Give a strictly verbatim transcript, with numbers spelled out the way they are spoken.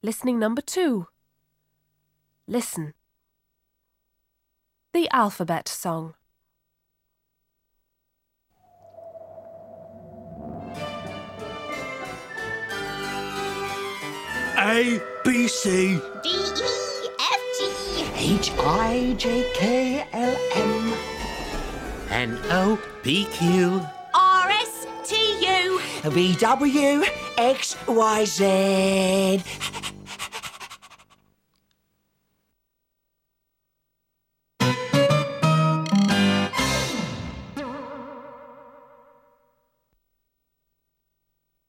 Listening number two. Listen. The alphabet song. A, B, C. D, E, F, G. H, I, J, K, L, M. N, O, P, Q. R, S, T, U. V, W, X, Y, Z.